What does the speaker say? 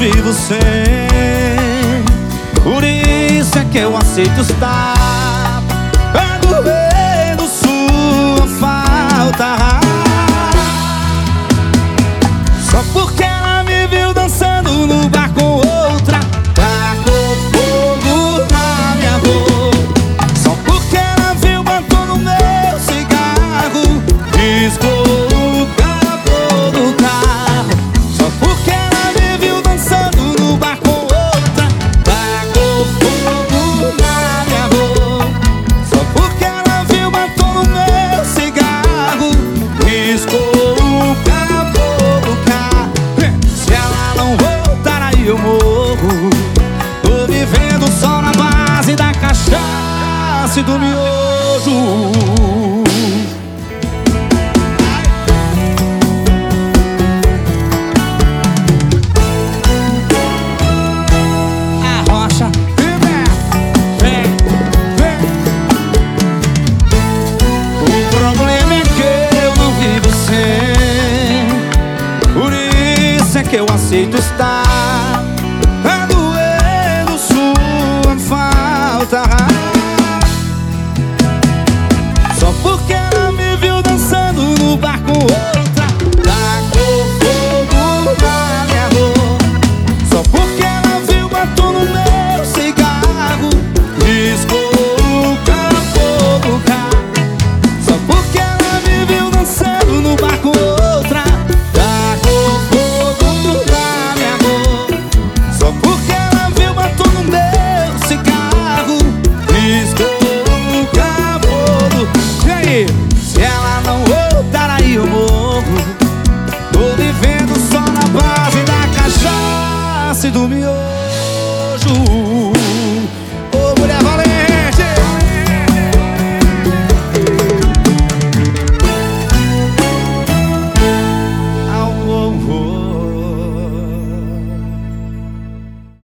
vivo sem. Por isso é que eu aceito estar doendo sua falta. Só porque ela me viu dançando no bar com outra, tacou fogo na minha boca. Só porque ela viu batom no meu cigarro, riscou o capô do carro. Só porque ela me viu dançando no bar com outra, tacou fogo na minha boca. Só porque ela viu batom no meu cigarro, riscou o capô do carro. Se ela não voltar aí eu morro. Tô vivendo só na base da cachaça e do miojo. Arrocha, vem. O problema é que eu não vivo sem. Por isso é que eu aceito estar doendo sua falta. Só porque ela me viu dançando no bar com outra, tacou fogo na minha boca. Só porque ela viu batom no meu cigarro, riscou o capô do carro. Só porque ela me viu dançando no bar com outra, tacou fogo na minha boca. Só porque ela viu batom no meu cigarro, riscou o capô do... E aí? Se ela não voltar aí eu morro. Tô vivendo só na base da cachaça e do miojo.